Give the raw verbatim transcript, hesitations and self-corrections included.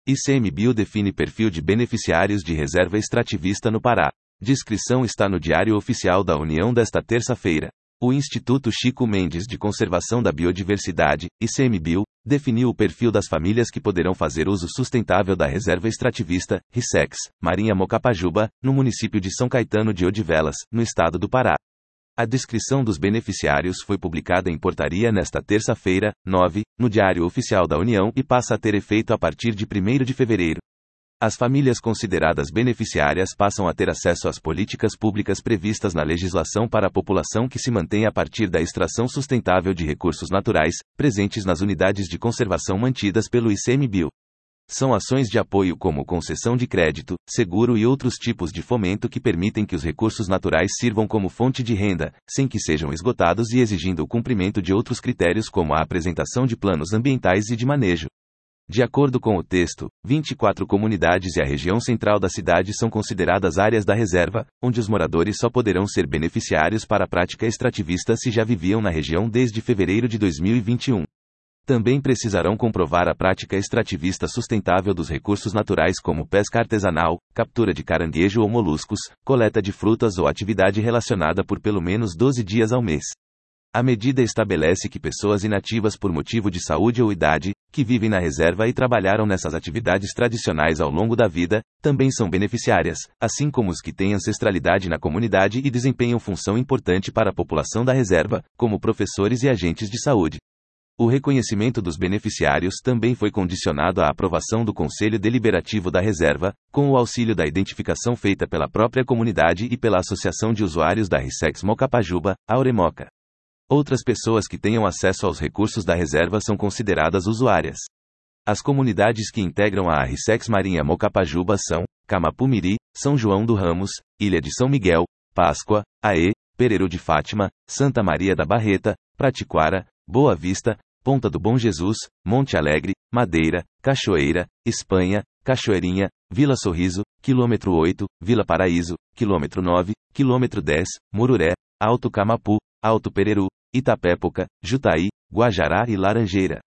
ICMBio define perfil de beneficiários de reserva extrativista no Pará. Descrição está no Diário Oficial da União desta terça-feira. O Instituto Chico Mendes de Conservação da Biodiversidade, ICMBio, definiu o perfil das famílias que poderão fazer uso sustentável da reserva extrativista, RISEX, Marinha Mocapajuba, no município de São Caetano de Odivelas, no estado do Pará. A descrição dos beneficiários foi publicada em portaria nesta terça-feira, nove, no Diário Oficial da União e passa a ter efeito a partir de primeiro de fevereiro. As famílias consideradas beneficiárias passam a ter acesso às políticas públicas previstas na legislação para a população que se mantém a partir da extração sustentável de recursos naturais, presentes nas unidades de conservação mantidas pelo ICMBio. São ações de apoio como concessão de crédito, seguro e outros tipos de fomento que permitem que os recursos naturais sirvam como fonte de renda, sem que sejam esgotados e exigindo o cumprimento de outros critérios como a apresentação de planos ambientais e de manejo. De acordo com o texto, vinte e quatro comunidades e a região central da cidade são consideradas áreas da reserva, onde os moradores só poderão ser beneficiários para a prática extrativista se já viviam na região desde fevereiro de dois mil e vinte e um. Também precisarão comprovar a prática extrativista sustentável dos recursos naturais como pesca artesanal, captura de caranguejo ou moluscos, coleta de frutas ou atividade relacionada por pelo menos doze dias ao mês. A medida estabelece que pessoas inativas por motivo de saúde ou idade, que vivem na reserva e trabalharam nessas atividades tradicionais ao longo da vida, também são beneficiárias, assim como os que têm ancestralidade na comunidade e desempenham função importante para a população da reserva, como professores e agentes de saúde. O reconhecimento dos beneficiários também foi condicionado à aprovação do Conselho Deliberativo da Reserva, com o auxílio da identificação feita pela própria comunidade e pela Associação de Usuários da RISEX Mocapajuba, a Auremoca. Outras pessoas que tenham acesso aos recursos da reserva são consideradas usuárias. As comunidades que integram a RISEX Marinha Mocapajuba são Camapumiri, São João do Ramos, Ilha de São Miguel, Páscoa, Aê, Pereiro de Fátima, Santa Maria da Barreta, Pratiquara, Boa Vista, Ponta do Bom Jesus, Monte Alegre, Madeira, Cachoeira, Espanha, Cachoeirinha, Vila Sorriso, Quilômetro oito, Vila Paraíso, Quilômetro nove, Quilômetro dez, Mururé, Alto Camapu, Alto Pereru, Itapépoca, Jutaí, Guajará e Laranjeira.